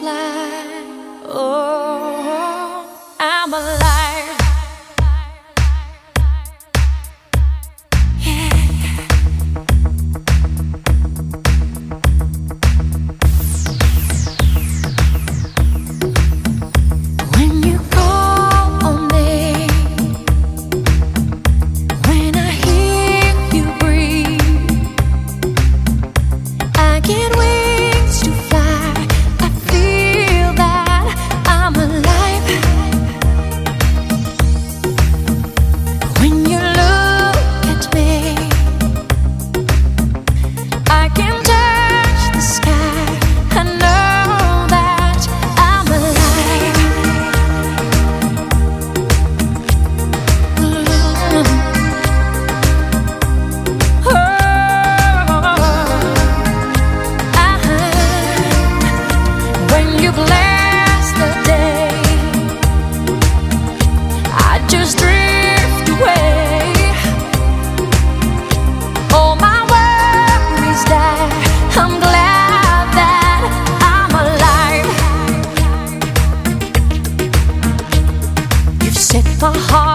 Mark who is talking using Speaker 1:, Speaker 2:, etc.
Speaker 1: fly. Oh, I'm alive. Yeah. When you call on me, when I hear you breathe, I get wings to fly. I feel that I'm alive. When you look at me, I can touch the sky. I know that I'm alive. When you bless the day, I just drift away. All my worries die. I'm glad that I'm alive. You've set my heart